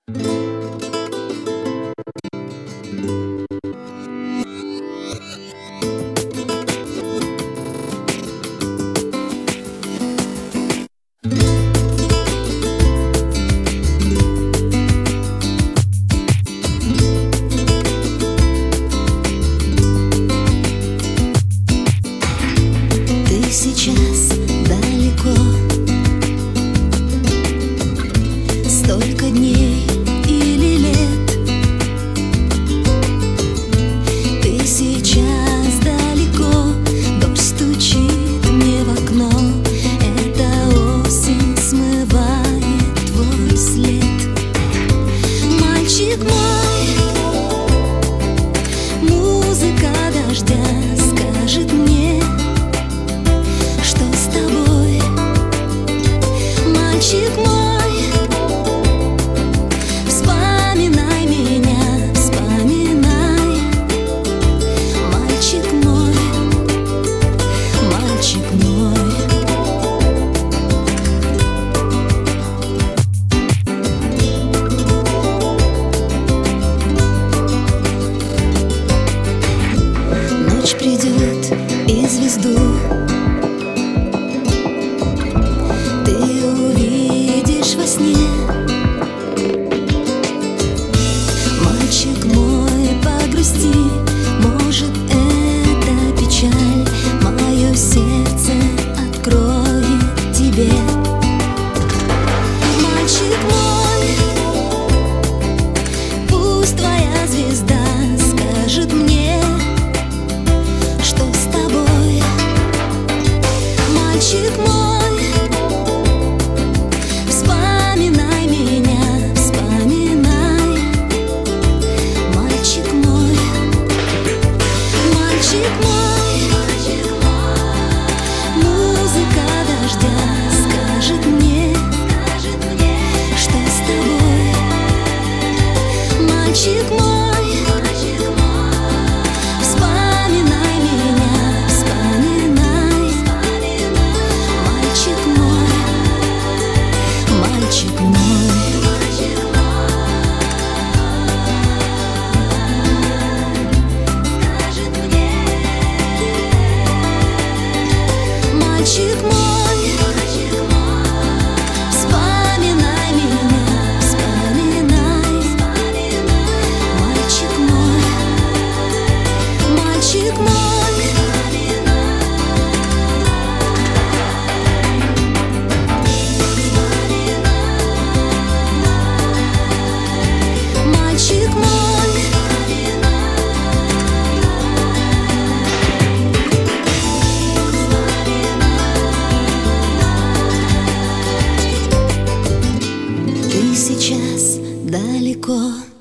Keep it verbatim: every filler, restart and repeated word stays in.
Сейчас далеко, столько дней или лет. Ты сейчас далеко, дождь стучит мне в окно. Эта осень смывает твой след. Мальчик мой, музыка дождя скажет мне, мальчик мой, вспоминай меня, вспоминай. Мальчик мой, мальчик мой. Ночь придет и звезду мальчик мой, погрусти, может, это печаль мое сердце откроет тебе. Мальчик мой, пусть твоя звезда скажет мне, что с тобой. Мальчик мой, мальчик мой, вспоминай меня, вспоминай. Мальчик мой, мальчик мой. Мальчик мой, вспоминай меня, вспоминай. Мальчик мой, мальчик мой. Мальчик мой. Ты сейчас далеко.